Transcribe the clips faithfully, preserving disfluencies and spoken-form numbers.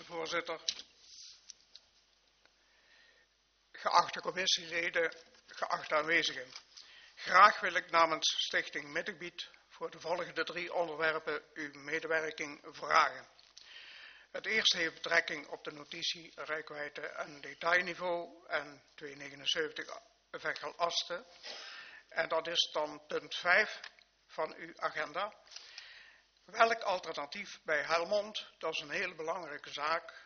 voorzitter. Geachte commissieleden, geachte aanwezigen. Graag wil ik namens Stichting Middengebied voor de volgende drie onderwerpen uw medewerking vragen. Het eerste heeft betrekking op de notitie reikwijdte en detailniveau en tweehonderdnegenenzeventig Veghel-Asten. En dat is dan punt vijf van uw agenda. Welk alternatief bij Helmond, dat is een hele belangrijke zaak,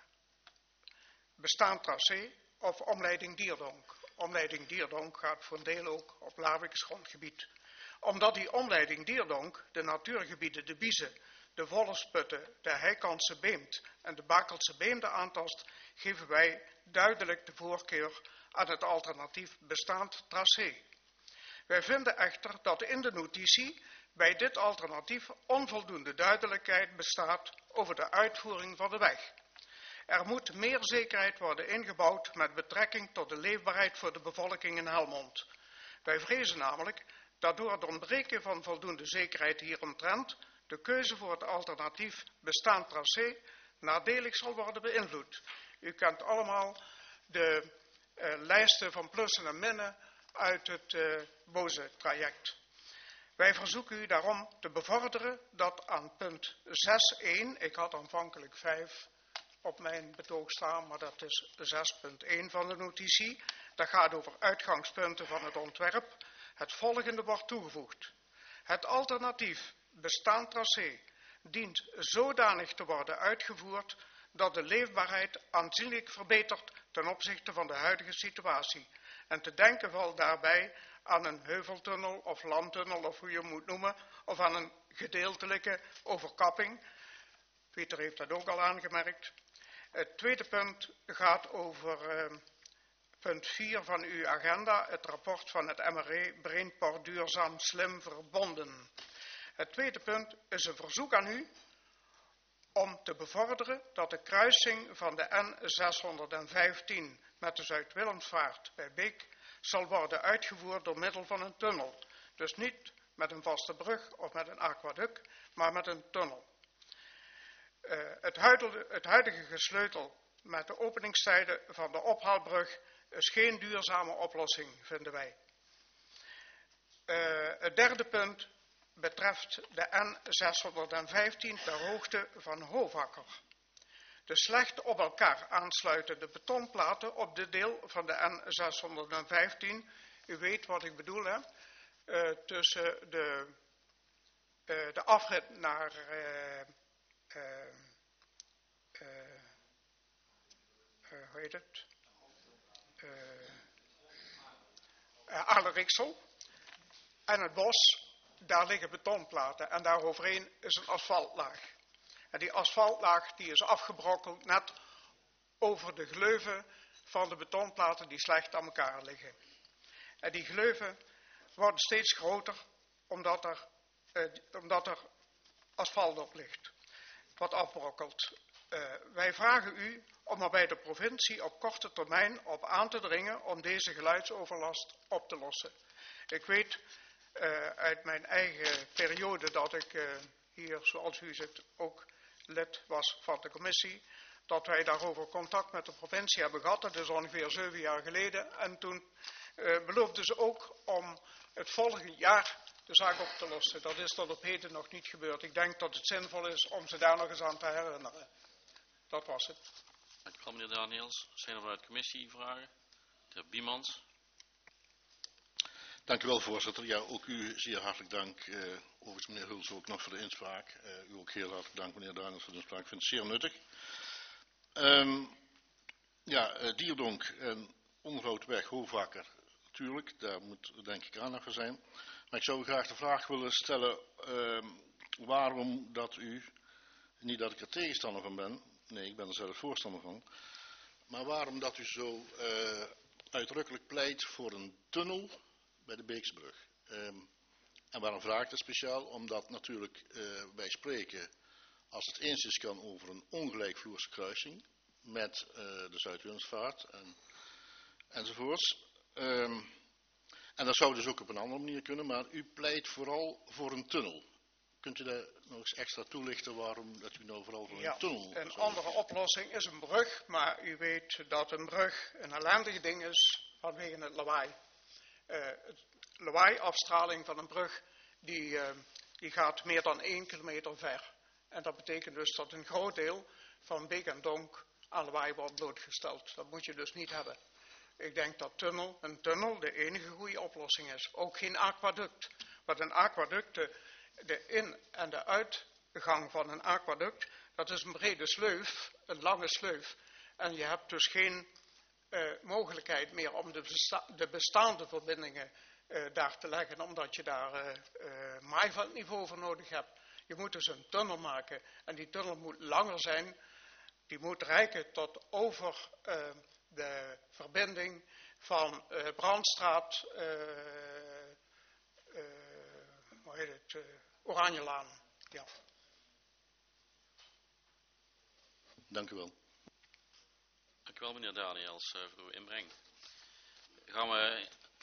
bestaand tracé of omleiding Dierdonk? Omleiding Dierdonk gaat voor een deel ook op Laarwijks grondgebied. Omdat die omleiding Dierdonk de natuurgebieden de Biezen, de Vollesputten, de Heikantse Beemt en de Bakelse Beemde aantast, geven wij duidelijk de voorkeur aan het alternatief bestaand tracé. Wij vinden echter dat in de notitie bij dit alternatief onvoldoende duidelijkheid bestaat over de uitvoering van de weg. Er moet meer zekerheid worden ingebouwd met betrekking tot de leefbaarheid voor de bevolking in Helmond. Wij vrezen namelijk dat door het ontbreken van voldoende zekerheid hieromtrent de keuze voor het alternatief bestaand tracé nadelig zal worden beïnvloed. U kent allemaal de uh, lijsten van plussen en minnen uit het uh, boze traject. Wij verzoeken u daarom te bevorderen dat aan punt zes punt één, ik had aanvankelijk vijf op mijn betoog staan, maar dat is zes punt één van de notitie. Dat gaat over uitgangspunten van het ontwerp. Het volgende wordt toegevoegd. Het alternatief bestaand tracé dient zodanig te worden uitgevoerd dat de leefbaarheid aanzienlijk verbetert ten opzichte van de huidige situatie. En te denken valt daarbij aan een heuveltunnel of landtunnel of hoe je het moet noemen, of aan een gedeeltelijke overkapping. Pieter heeft dat ook al aangemerkt. Het tweede punt gaat over uh, punt vier van uw agenda, het rapport van het M R E Brainport Duurzaam Slim Verbonden. Het tweede punt is een verzoek aan u om te bevorderen dat de kruising van de N zeshonderdvijftien met de Zuid-Willemsvaart bij Beek zal worden uitgevoerd door middel van een tunnel. Dus niet met een vaste brug of met een aquaduct, maar met een tunnel. Uh, het, huidige, het huidige gesleutel met de openingstijden van de ophaalbrug is geen duurzame oplossing, vinden wij. Uh, het derde punt betreft de N zeshonderdvijftien ter hoogte van Hovakker. De slecht op elkaar aansluitende betonplaten op dit deel van de N zeshonderdvijftien, u weet wat ik bedoel, hè? Uh, tussen de, uh, de afrit naar uh, uh, uh, uh, hoe heet het? Uh, uh, Aarle-Riksel en het bos, daar liggen betonplaten en daaroverheen is een asfaltlaag. En die asfaltlaag die is afgebrokkeld net over de gleuven van de betonplaten die slecht aan elkaar liggen. En die gleuven worden steeds groter omdat er, eh, omdat er asfalt op ligt, wat afbrokkelt. Uh, wij vragen u om er bij de provincie op korte termijn op aan te dringen om deze geluidsoverlast op te lossen. Ik weet uh, uit mijn eigen periode dat ik uh, hier, zoals u zit, ook lid was van de commissie, dat wij daarover contact met de provincie hebben gehad. Dat is ongeveer zeven jaar geleden. En toen uh, beloofden ze ook om het volgende jaar de zaak op te lossen. Dat is tot op heden nog niet gebeurd. Ik denk dat het zinvol is om ze daar nog eens aan te herinneren. Dat was het. Dank u wel, meneer Daniels. Zijn er vanuit de commissie vragen? De heer Biemans. Dank u wel, voorzitter. Ja, ook u zeer hartelijk dank. Uh, overigens meneer Huls ook nog voor de inspraak. Uh, u ook heel hartelijk dank, meneer Daniels, voor de inspraak. Ik vind het zeer nuttig. Um, ja, uh, Dierdonk en onderhoudweg Hovakker, natuurlijk, daar moet denk ik aandacht voor zijn. Maar ik zou u graag de vraag willen stellen, uh, waarom dat u, niet dat ik er tegenstander van ben, nee, ik ben er zelf voorstander van, maar waarom dat u zo uh, uitdrukkelijk pleit voor een tunnel bij de Beeksbrug. Um, en waarom vraag ik dat speciaal? Omdat natuurlijk uh, wij spreken, als het eens is kan, over een ongelijkvloerse kruising met uh, de Zuid-Willemsvaart en, enzovoorts. Um, en dat zou dus ook op een andere manier kunnen, maar u pleit vooral voor een tunnel. kunt u daar nog eens extra toelichten waarom dat u nou vooral voor Ja, een tunnel... een zou andere kiezen? oplossing is een brug, maar u weet dat een brug een ellendig ding is vanwege het lawaai. Uh, het lawaaiafstraling van een brug die, uh, die gaat meer dan één kilometer ver. En dat betekent dus dat een groot deel van Beek en Donk aan lawaai wordt blootgesteld. Dat moet je dus niet hebben. Ik denk dat tunnel, een tunnel de enige goede oplossing is. Ook geen aquaduct. Want een aquaduct, de, de in- en de uitgang van een aquaduct, dat is een brede sleuf, een lange sleuf. En je hebt dus geen uh, mogelijkheid meer om de, besta de bestaande verbindingen uh, daar te leggen, omdat je daar uh, uh, maaiveldniveau voor nodig hebt. Je moet dus een tunnel maken en die tunnel moet langer zijn. Die moet reiken tot over uh, de verbinding van uh, Brandstraat, uh, uh, hoe heet het, uh, Oranjelaan. Ja. Dank u wel. Dank u wel, meneer Daniels, voor uw inbreng. Dan gaan we